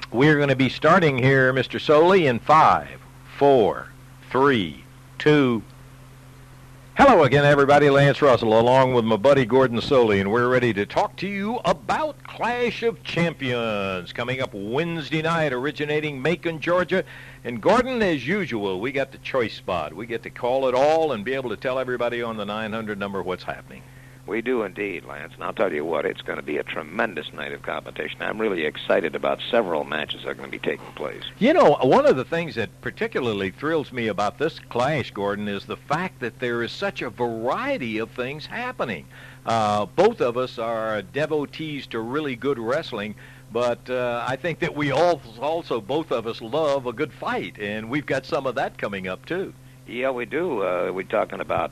We're going to be starting here, Mr. Soley, in 5, 4, 3, 2. Hello again, everybody. Lance Russell, along with my buddy Gordon Soley, and we're ready to talk to you about Clash of Champions coming up Wednesday night, originating Macon, Georgia. And Gordon, as usual, we got the choice spot. We get to call it all and be able to tell everybody on the 900 number what's happening. We do indeed, Lance, and I'll tell you what, it's going to be a tremendous night of competition. I'm really excited about several matches that are going to be taking place. You know, one of the things that particularly thrills me about this clash, Gordon, is the fact that there is such a variety of things happening. Both of us are devotees to really good wrestling, but I think that we also, both of us, love a good fight, and we've got some of that coming up, too. Yeah, we do. We're talking about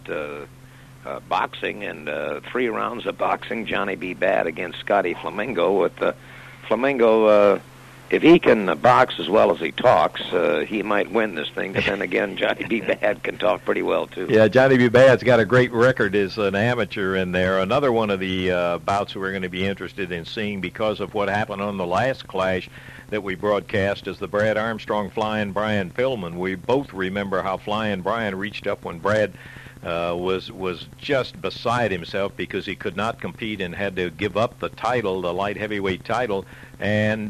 boxing and 3 rounds of boxing. Johnny B. Bad against Scotty Flamingo. With Flamingo, if he can box as well as he talks, he might win this thing. But then again, Johnny B. Bad can talk pretty well, too. Yeah, Johnny B. Bad's got a great record as an amateur in there. Another one of the bouts we're going to be interested in seeing because of what happened on the last clash that we broadcast is the Brad Armstrong Flying Brian Pillman. We both remember how Flying Brian reached up when Brad was just beside himself because he could not compete and had to give up the title, the light heavyweight title. And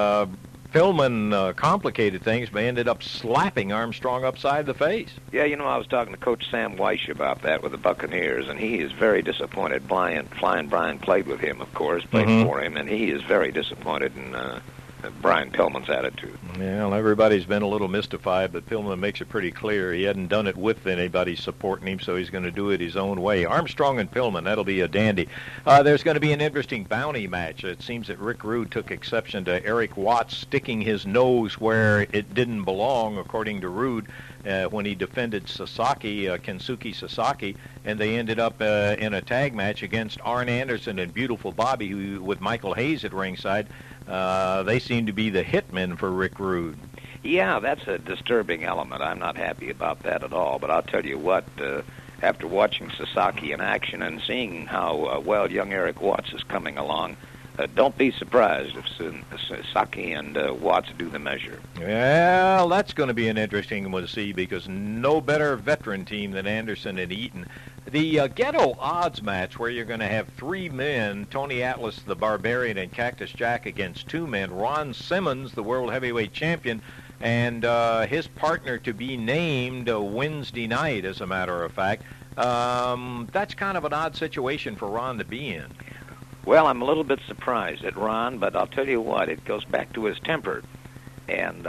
Pillman complicated things, but ended up slapping Armstrong upside the face. Yeah, you know, I was talking to Coach Sam Weish about that with the Buccaneers, and he is very disappointed. Flying Brian played with him, of course, played for him, and he is very disappointed in Brian Pillman's attitude. Well, everybody's been a little mystified, but Pillman makes it pretty clear he hadn't done it with anybody supporting him, so he's going to do it his own way. Armstrong and Pillman, that'll be a dandy. There's going to be an interesting bounty match. It seems that Rick Rude took exception to Eric Watts sticking his nose where it didn't belong, according to Rude, when he defended Kensuke Sasaki, and they ended up in a tag match against Arn Anderson and Beautiful Bobby, who, with Michael Hayes at ringside. They seem to be the hitmen for Rick Rude. Yeah, that's a disturbing element. I'm not happy about that at all. But I'll tell you what, after watching Sasaki in action and seeing how well young Eric Watts is coming along, don't be surprised if Sasaki and Watts do the measure. Well, that's going to be an interesting one to see because no better veteran team than Anderson and Eaton. The Ghetto Odds match where you're going to have 3 men, Tony Atlas, the Barbarian, and Cactus Jack against 2 men, Ron Simmons, the World Heavyweight Champion, and his partner to be named Wednesday night, as a matter of fact. That's kind of an odd situation for Ron to be in. Well, I'm a little bit surprised at Ron, but I'll tell you what, it goes back to his temper. And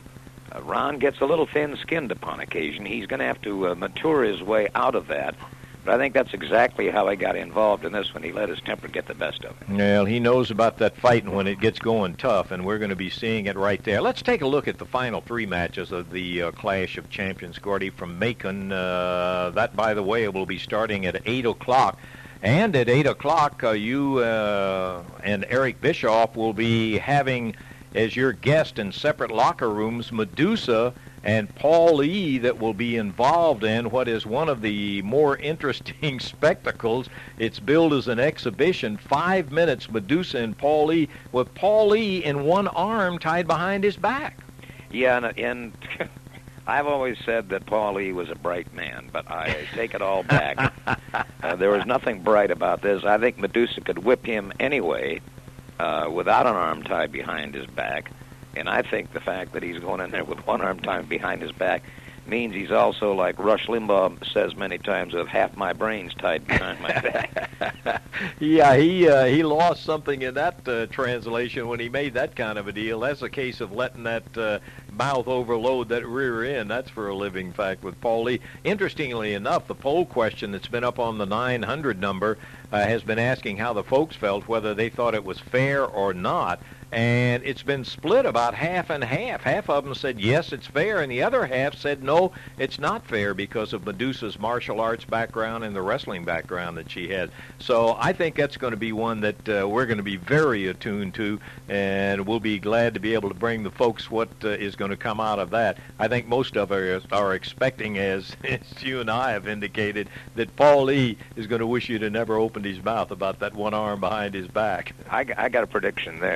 Ron gets a little thin-skinned upon occasion. He's going to have to mature his way out of that. But I think that's exactly how he got involved in this when he let his temper get the best of him. Well, he knows about that fighting when it gets going tough, and we're going to be seeing it right there. Let's take a look at the final 3 matches of the Clash of Champions, Gordy, from Macon. That, by the way, will be starting at 8 o'clock. And at 8 o'clock, you and Eric Bischoff will be having as your guest in separate locker rooms Medusa and Paul Lee, that will be involved in what is one of the more interesting spectacles. It's billed as an exhibition, 5 minutes, Medusa and Paul Lee, with Paul Lee in one arm tied behind his back. Yeah, and I've always said that Paul Lee was a bright man, but I take it all back. There was nothing bright about this. I think Medusa could whip him anyway without an arm tied behind his back. And I think the fact that he's going in there with one arm tied behind his back means he's also, like Rush Limbaugh says many times, of half my brains tied behind my back. Yeah, he lost something in that translation when he made that kind of a deal. That's a case of letting that mouth overload that rear end. That's for a living fact with Paul Lee. Interestingly enough, the poll question that's been up on the 900 number has been asking how the folks felt, whether they thought it was fair or not. And it's been split about half and half. Half of them said, yes, it's fair, and the other half said, no, it's not fair because of Medusa's martial arts background and the wrestling background that she had. So I think that's going to be one that we're going to be very attuned to, and we'll be glad to be able to bring the folks what is going to come out of that. I think most of us are expecting, as you and I have indicated, that Paul Lee is going to wish he'd have never opened his mouth about that one arm behind his back. I got a prediction there,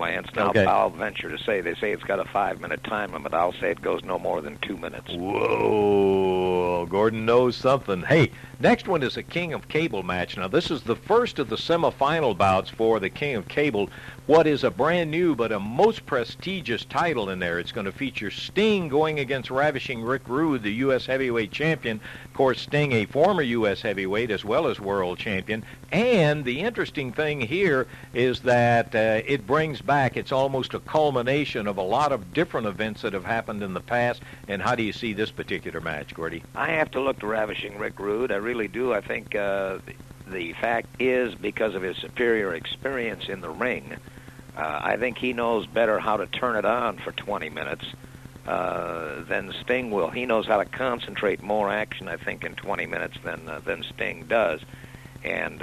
Lance. Now, Okay. I'll venture to say, they say it's got a 5-minute time limit. I'll say it goes no more than 2 minutes. Whoa, Gordon knows something. Hey, next one is a King of Cable match. Now, this is the first of the semifinal bouts for the King of Cable. What is a brand new but a most prestigious title in there. It's going to feature Sting going against Ravishing Rick Rude, the U.S. heavyweight champion. Of course, Sting, a former U.S. heavyweight as well as world champion. And the interesting thing here is that it brings back, it's almost a culmination of a lot of different events that have happened in the past. And how do you see this particular match, Gordy? I have to look to Ravishing Rick Rude. I really do. I think the fact is, because of his superior experience in the ring, I think he knows better how to turn it on for 20 minutes than Sting will. He knows how to concentrate more action, I think, in 20 minutes than Sting does. And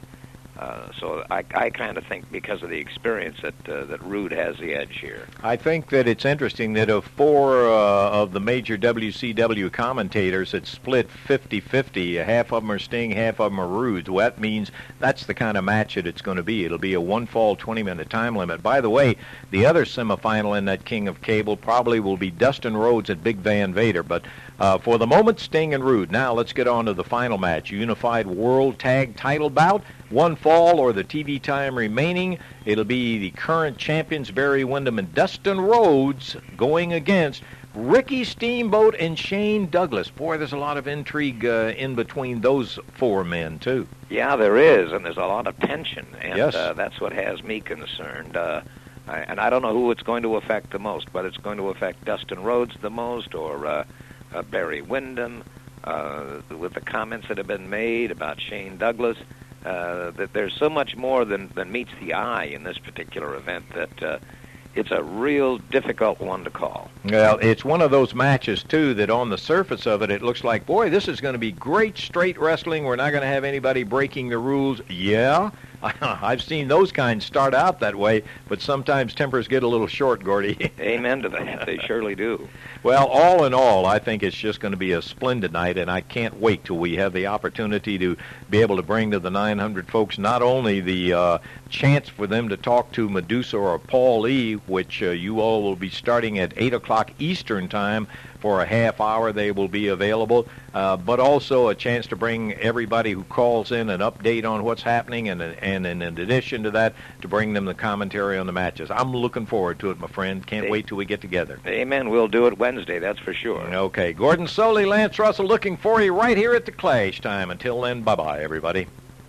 so I kind of think, because of the experience, that Rude has the edge here. I think that it's interesting that of four of the major WCW commentators, it's split 50-50. Half of them are Sting, half of them are Rude. Well, that means that's the kind of match that it's going to be. It'll be a one-fall, 20-minute time limit. By the way, the other semifinal in that King of Cable probably will be Dustin Rhodes at Big Van Vader. But for the moment, Sting and Rude. Now let's get on to the final match. Unified World Tag Title bout. One fall or the TV time remaining. It'll be the current champions Barry Windham and Dustin Rhodes going against Ricky Steamboat and Shane Douglas. Boy, there's a lot of intrigue in between those four men, too. Yeah, there is, and there's a lot of tension, and Yes. That's what has me concerned. And I don't know who it's going to affect the most, but it's going to affect Dustin Rhodes the most, or Barry Windham, with the comments that have been made about Shane Douglas. That there's so much more than meets the eye in this particular event that it's a real difficult one to call. Well, it's one of those matches, too, that on the surface of it, it looks like, boy, this is going to be great straight wrestling. We're not going to have anybody breaking the rules. Yeah, I've seen those kinds start out that way, but sometimes tempers get a little short, Gordy. Amen to that. They surely do. Well, all in all, I think it's just going to be a splendid night, and I can't wait till we have the opportunity to be able to bring to the 900 folks not only the chance for them to talk to Medusa or Paul Lee, which you all will be starting at 8 o'clock Eastern Time for a half hour. They will be available, but also a chance to bring everybody who calls in an update on what's happening, and in addition to that, to bring them the commentary on the matches. I'm looking forward to it, my friend. Can't wait till we get together. Amen. We'll do it Wednesday, that's for sure. Okay. Gordon Soley, Lance Russell, looking for you right here at the Clash time. Until then, bye-bye, everybody.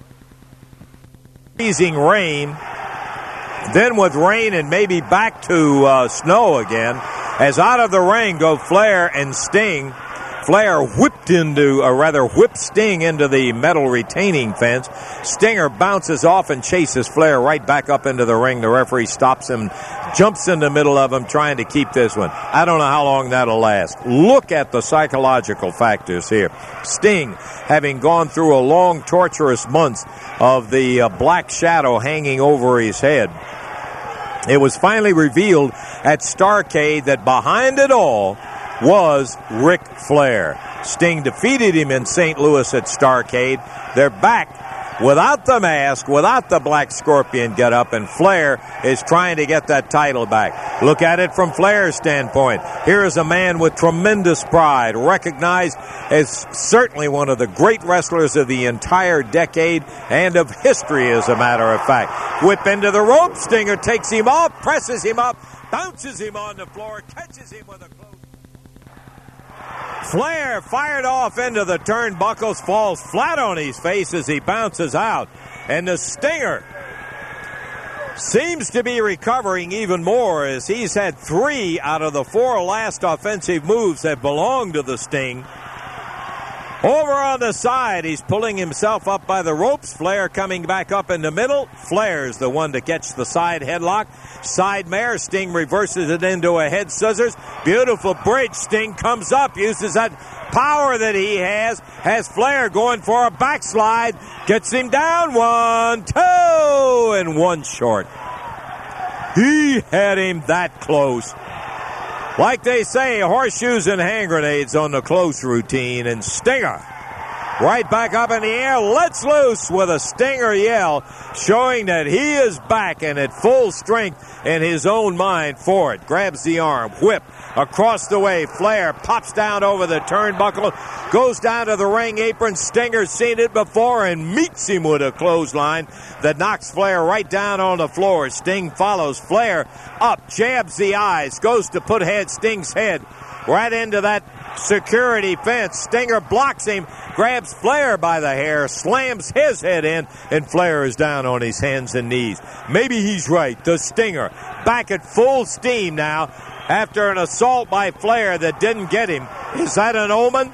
Freezing rain, then with rain and maybe back to snow again, as out of the ring go Flair and Sting. Flair whipped Sting into the metal retaining fence. Stinger bounces off and chases Flair right back up into the ring. The referee stops him, jumps in the middle of him, trying to keep this one. I don't know how long that'll last. Look at the psychological factors here. Sting, having gone through a long, torturous month of the black shadow hanging over his head, it was finally revealed at Starrcade that behind it all was Ric Flair. Sting defeated him in St. Louis at Starrcade. They're back without the mask, without the black scorpion getup, and Flair is trying to get that title back. Look at it from Flair's standpoint. Here is a man with tremendous pride, recognized as certainly one of the great wrestlers of the entire decade and of history, as a matter of fact. Whip into the rope. Stinger takes him off, presses him up, bounces him on the floor, catches him with a close. Flair fired off into the turnbuckles, falls flat on his face as he bounces out. And the Stinger seems to be recovering even more, as he's had 3 out of the 4 last offensive moves that belong to the Sting. Over on the side, he's pulling himself up by the ropes. Flair coming back up in the middle. Flair's the one to catch the side headlock. Side mare. Sting reverses it into a head scissors. Beautiful bridge. Sting comes up, uses that power that he has Flair going for a backslide. Gets him down. 1, 2, and 1 short. He had him that close. Like they say, horseshoes and hand grenades on the close routine, and Stinger right back up in the air, lets loose with a stinger yell, showing that he is back and at full strength in his own mind for it. Grabs the arm, whip across the way. Flair pops down over the turnbuckle, goes down to the ring apron. Stinger's seen it before and meets him with a clothesline that knocks Flair right down on the floor. Sting follows. Flair up, jabs the eyes, goes to put Sting's head right into that security fence. Stinger blocks him, grabs Flair by the hair, slams his head in, and Flair is down on his hands and knees. Maybe he's right. The Stinger back at full steam now after an assault by Flair that didn't get him. Is that an omen?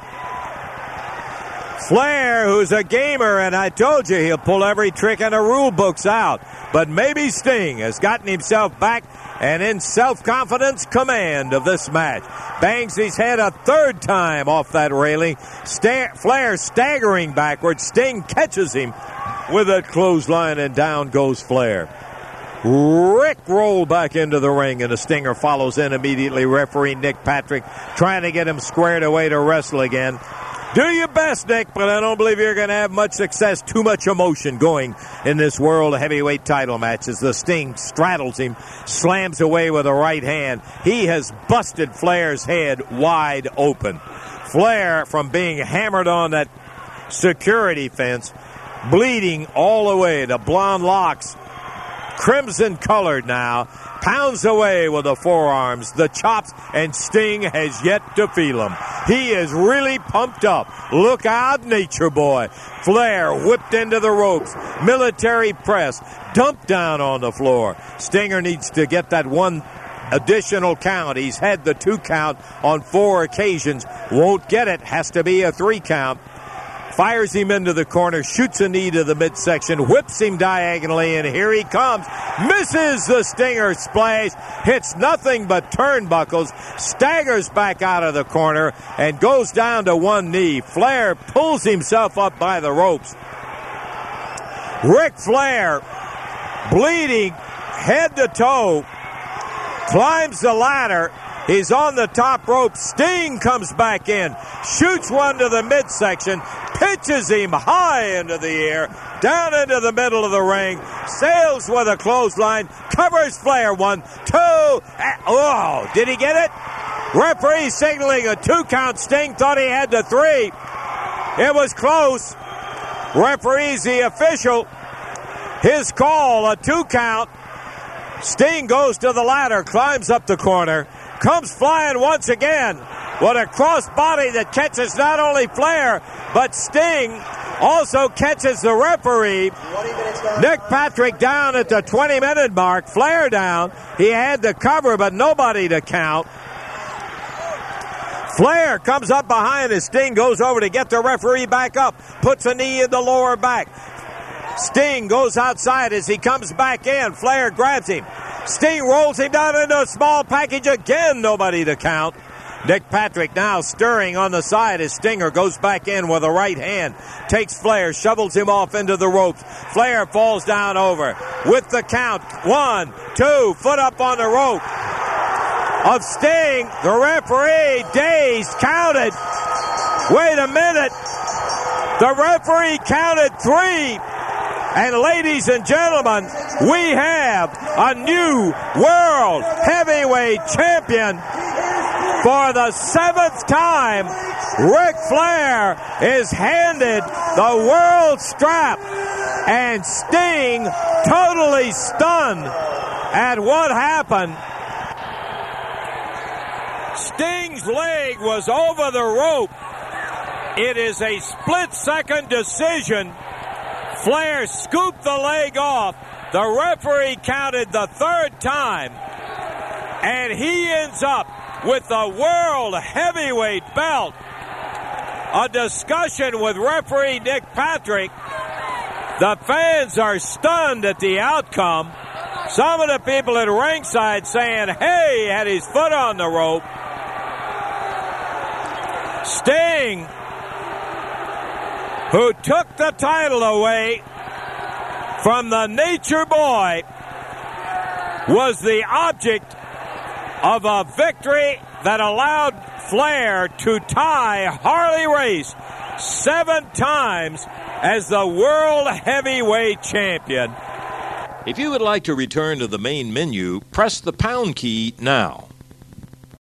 Flair, who's a gamer, and I told you he'll pull every trick in the rule books out. But maybe Sting has gotten himself back and in self-confidence command of this match. Bangs his head a third time off that railing. Flair staggering backwards. Sting catches him with a clothesline, and down goes Flair. Rick rolled back into the ring, and the Stinger follows in immediately. Referee Nick Patrick trying to get him squared away to wrestle again. Do your best, Nick, but I don't believe you're going to have much success. Too much emotion going in this World Heavyweight title match as the Sting straddles him, slams away with a right hand. He has busted Flair's head wide open. Flair, from being hammered on that security fence, bleeding all the way. The blonde locks, crimson colored now, pounds away with the forearms, the chops, and Sting has yet to feel them. He is really pumped up. Look out, Nature Boy. Flair whipped into the ropes. Military press. Dumped down on the floor. Stinger needs to get that one additional count. He's had the 2 count on 4 occasions. Won't get it. Has to be a 3 count. Fires him into the corner, shoots a knee to the midsection, whips him diagonally, and here he comes. Misses the Stinger splash, hits nothing but turnbuckles, staggers back out of the corner, and goes down to one knee. Flair pulls himself up by the ropes. Ric Flair, bleeding head to toe, climbs the ladder. He's on the top rope. Sting comes back in, shoots one to the midsection, pitches him high into the air, down into the middle of the ring, sails with a clothesline, covers Flair 1, 2, oh, did he get it? Referee signaling a 2 count. Sting thought he had the 3. It was close. Referee's the official. His call, a 2 count. Sting goes to the ladder, climbs up the corner, comes flying once again with a crossbody that catches not only Flair, but Sting also catches the referee. Nick Patrick down at the 20-minute mark. Flair down. He had the cover, but nobody to count. Flair comes up behind as Sting goes over to get the referee back up, puts a knee in the lower back. Sting goes outside as he comes back in. Flair grabs him. Sting rolls him down into a small package again. Nobody to count. Nick Patrick now stirring on the side as Stinger goes back in with a right hand. Takes Flair, shovels him off into the ropes. Flair falls down over with the count. 1, 2, foot up on the rope of Sting. The referee, dazed, counted. Wait a minute. The referee counted 3. And ladies and gentlemen, we have a new World Heavyweight Champion. For the 7th time, Ric Flair is handed the world strap. And Sting, totally stunned at what happened. Sting's leg was over the rope. It is a split-second decision. Flair scooped the leg off. The referee counted the 3rd time. And he ends up with the World Heavyweight belt. A discussion with referee Nick Patrick. The fans are stunned at the outcome. Some of the people at ringside saying, hey, he had his foot on the rope. Sting, who took the title away from the Nature Boy, was the object of a victory that allowed Flair to tie Harley Race 7 times as the World Heavyweight Champion. If you would like to return to the main menu, press the pound key now.